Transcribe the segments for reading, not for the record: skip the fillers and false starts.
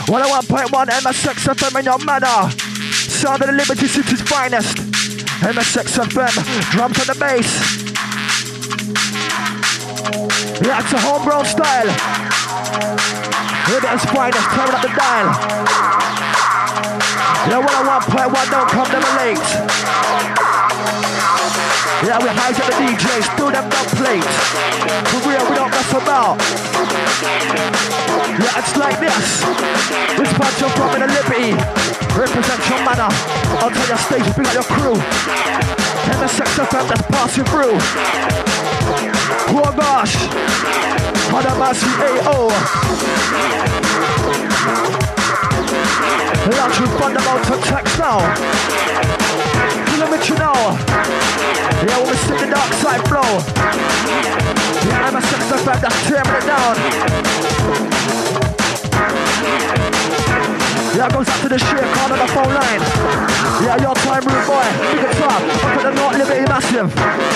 101.1 MSX FM in your manner. Sound of the Liberty City's finest. MSX FM, drums on the bass. Yeah, it's a homegrown style. Liberty's finest, tearing up the dial. Yeah, 101.1, don't come never late. Yeah, we hijack the DJs, do them no plate. For real, we don't mess about. Yeah, it's like this. This bunch of from in the Liberty. Represent your manner. I'll tell your stage, bring out your crew. And the sex FM that's passing through. Oh gosh. Hadamasi AO. Launch with fundamental tracks now. Kilometer now. Yeah, when we sing the dark side flow. Yeah, I'm a sex FM that's tearing it down. Yeah, goes up to the shit card on the phone line. Yeah, your time, rude boy. Big it up. Up at the North Liberty Massive.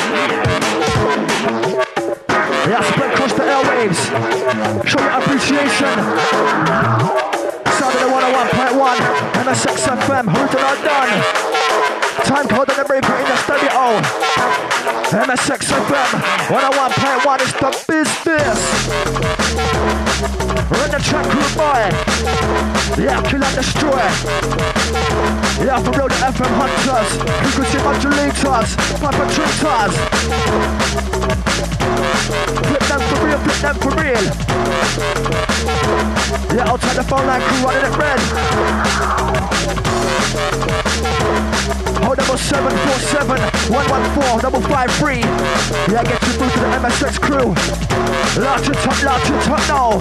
Yeah, spread across the airwaves. Show your appreciation. Sound of the 101.1 MSX FM. Original done. Time code on the breaker in the stereo. MSX FM 101.1 is the business. Run the track, rude boy. Yeah, kill and destroy. Yeah, for real, the FM hunters, frequency modulators, perpetrators. Flip them for real, flip them for real. Yeah, outside the phone line crew running it red. Hold double 747 114 553. Yeah, get you through to the MSX crew. Large and top now.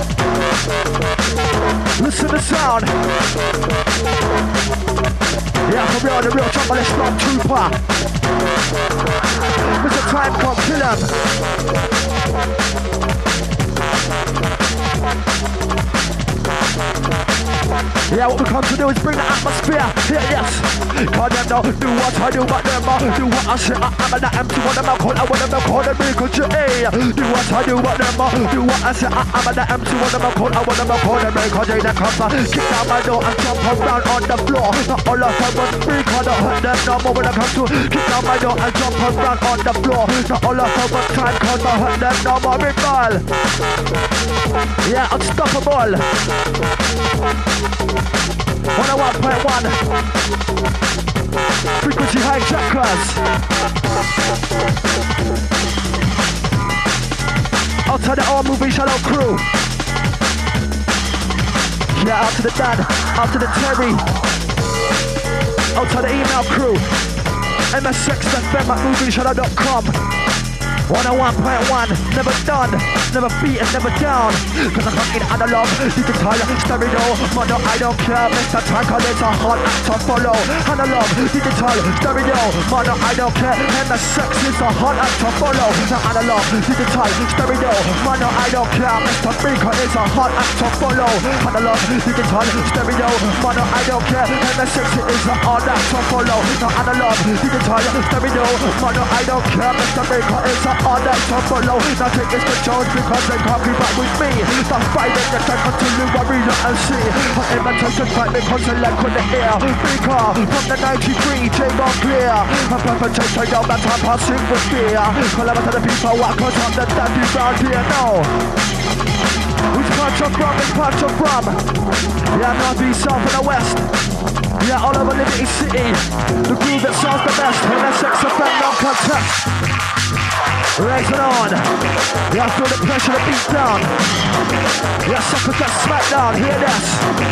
Listen to the sound. Yeah, for real, the real chocolate stormtrooper. With the time come, kill him. Yeah, what we come to do is bring the atmosphere. Yeah, yes. Cause them know, do what I do, but them do what I say. I'm an empty one of my call. I want them to call them because you do what I do, but them do what I say. I'm an empty one of my call. I want them to call them because they come. Kick down my door and jump around on the floor. Not all of them was free, cause I hurt them no more when I come to kick down my door and jump around on the floor. Not all of them was time, cause I hurt them no more with ball. Yeah, unstoppable. 101.1 Frequency hijackers. Outside the all movie shallow crew. Yeah, out to the Dan, out to the Terry. Outside the email crew. MSX.FM@movieshadow.com 101.1, never done, never beaten, never down. Cause I'm fucking analog, digital, stereo. Mother, I don't care, Mr. Tanker, it's a hard act to follow. Analog, digital, stereo. Mother, I don't care, MSX is a hard act to follow. Now analog, digital, stereo. Mother, I don't care, Mr. Freaker is a hard act to follow. Analog, digital, stereo. Mother, I don't care, MSX is a hard act to follow. Now analog, digital, stereo. Mother, I don't care, Mr. Freaker is a all that to follow. Now take this to Jones because they can't keep up with me. The fight that I continue worry and see. I never take a fight because I lack on the air. Freaker from the 93, J-Ball clear. I'm perpetrator, yo, that's how passing with fear. Call out to the people, what cause I'm the daddy round here now. Which part you're from, which part you're from? Yeah, north, east, south and the west. Yeah, all over Liberty City. The groove that sounds the best. MSX FM, no contest. Raising on. Yeah, feel the pressure to beat down. Yeah, suckers that smack down. Hear this.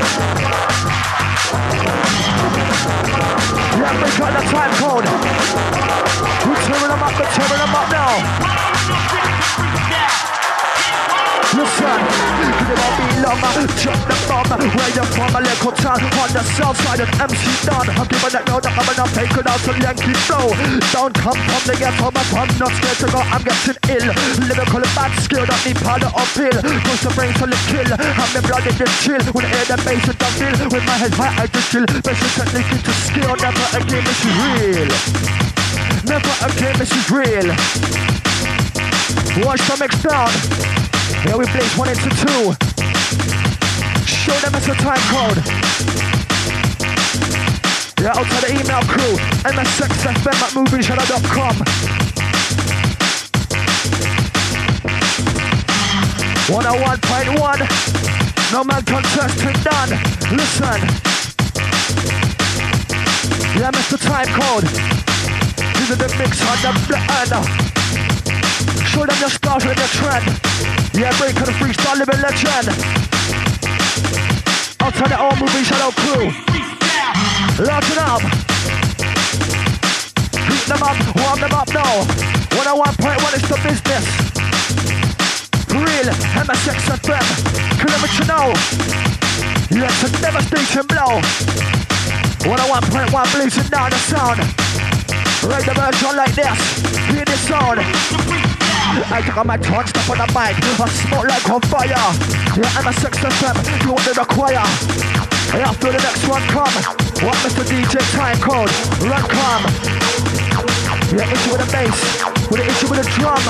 Yeah, break out the time code. We're tearing them up now. Listen, it won't be long, drop the bomb. Where you from, a little town on the south side of MC Don. I'm giving that note that I'm enough, taking out some Yankee flow. Don't come from the ghetto, but I'm not scared to go, I'm getting ill. Lyrical bad skill, don't need powder or pill. Push the brain till it kill, I'm in blood in this chill. When I hear the bass it don't feel, with my head high I just chill. Basic technique into skill, never again this is real. Never again this is real. Watch the mix down. Here we blaze 1 into 2. Show them as Mr. Time Code. Yeah, out to the email crew, msxfm@movieshadow.com. 101.1, no man contesting done. Listen. Yeah, Mr. Time Code. This is the mix on the blend. Show them your stars and your trend. Yeah, break on the freestyle living legend. Out to the old Movie Shadow crew. Lock it up. Heat them up, warm them up now. 101.1 is the business. Real MSXFM. Kilometer now. Yeah, it's a devastation blow. 101.1 blazing down the sound. Right the version like this. Hear this sound. I took on my tongue, step on the mic. I smoke like on fire. Yeah, MSXFM, you want to require. And after the next one come, what Mr. DJ Time Code, run come. Yeah, issue with the bass, with the issue with the drum.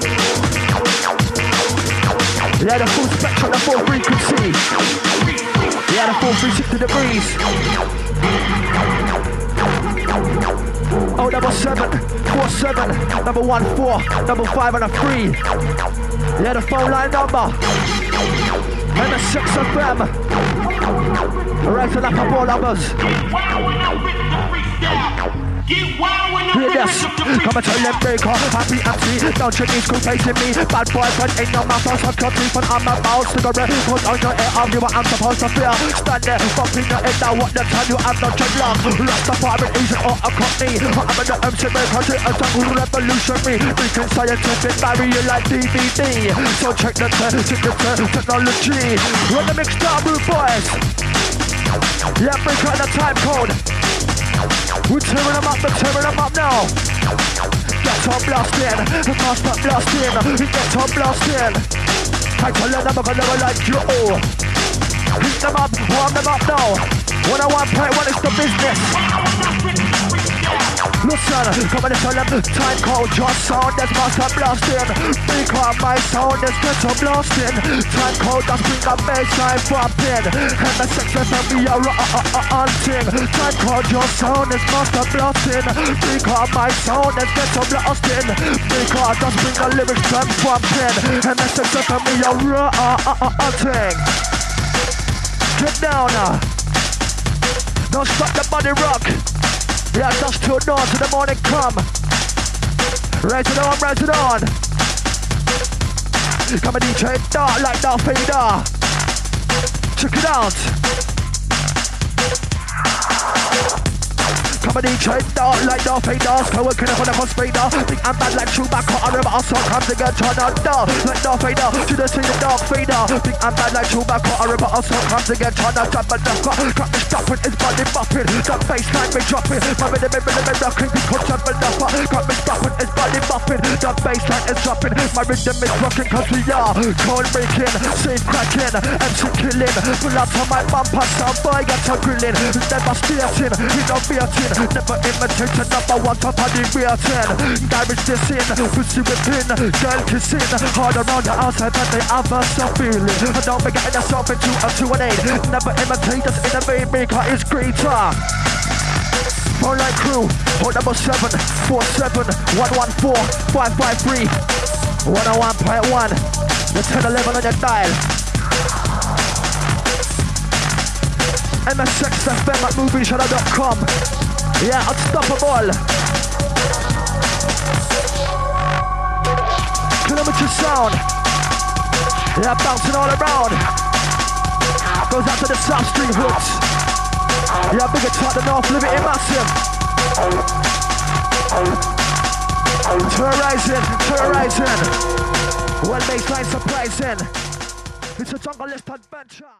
Yeah, the full spectrum, the full frequency. Yeah, the full 360 degrees. Oh, number 747, number 14, number 5 and a 3. Yeah, the phone line number. And the 6FM. Right up up all numbers. Hear this, come and tell them breaker, happy empty, don't you need school facing me, bad boyfriend in your mouth, don't touch your teeth and I'm about cigarette, put on your ear, I'll give what I'm supposed to feel, stand there, bumping your head down, what the time you have no dreadlock, lost the apartment, easy or a company, I'm in the MC maker, a jungle revolutionary, thinking scientific, barrier like DVD, so check the technology, run the mixed down, rude boys, yeah, break out the time code. We're tearing them up now. Get on blasting, can't stop blasting. Get on blasting. I tell them I'm gonna like you all. Heat them up, warm them up now. 101.1 is the business. Listen, come on and tell them Time Code, your sound that's master blasting. Because my sound is get on blasting. Time Code that's bring the bassline bumping. And the sex and we are hunting. Time Code, your sound is master blasting. Because my sound is get on blasting. Because that's bring the lyrics and bumping. And the sex and we are hunting. Get down now. Don't stop the body rock. Yeah, just till dawn, till the morning come. Raise it on, raise it on. Come on DJ, dark like Darth Vader. Check it out. Come on DJ, dark like Darth Vader. So we're gonna put a conspirator. Think I'm bad like Chewbacca. I remember our song comes to get turned on dark like Darth Vader. To the scene of Darth Vader. Think I'm bad like Chewbacca. I remember our song comes to get turned on dark. But the got me stopping, it's body bopping. That bassline me dropping. My rhythm rocking because jumping up. Got me stopping, it's body bopping. That bassline is dropping. My rhythm is rocking cause we are code breaking, scene cracking, MC killing. Pull up on my bumper, sound boy gets a grilling. Never steering, innovating. Never imitate a number one top of the rating. Garage this in, pussy whipping, girl kissing. Hard around the outside but they have a soft feeling. I don't be getting yourself into a 2 and 8. Never imitate us, innovate maker is greater. Phone line crew, hold number 747 114 553 101.1. The 1011 on your dial. MSXFM@movieshadow.com. Yeah, unstoppable. Kilometer sound. Yeah, bouncing all around. Goes out to the South Street hoods. Yeah, bigger top the North Liberty massive. Terrorizing. Well, baseline surprising. It's a jungle list adventure.